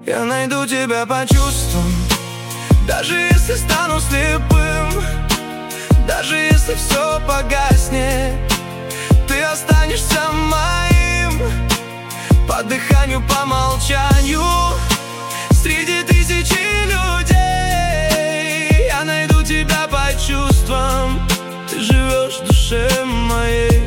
Я найду тебя по чувствам, даже если стану слепым, даже если все погаснет, ты останешься моим. По дыханию, по молчанию, среди тысячи людей. Я найду тебя по чувствам, ты живешь в душе моей.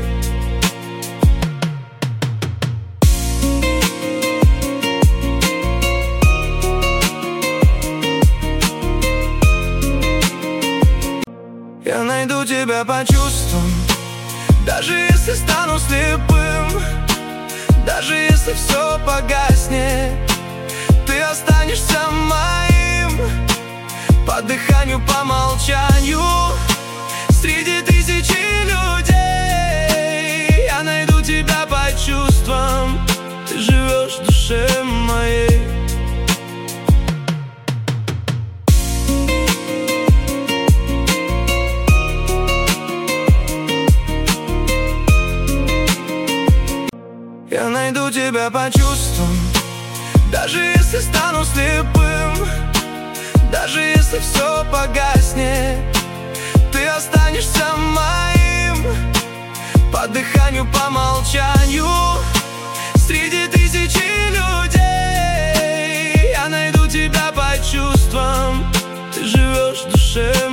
Я найду тебя по чувствам, даже если стану слепым, даже если все погаснет, ты останешься моим. По дыханию, по молчанию, среди тысячи людей. Я найду тебя по чувствам, ты живешь в душе моей. Я найду тебя по чувствам, даже если стану слепым, даже если все погаснет, ты останешься моим. По дыханию, по молчанию,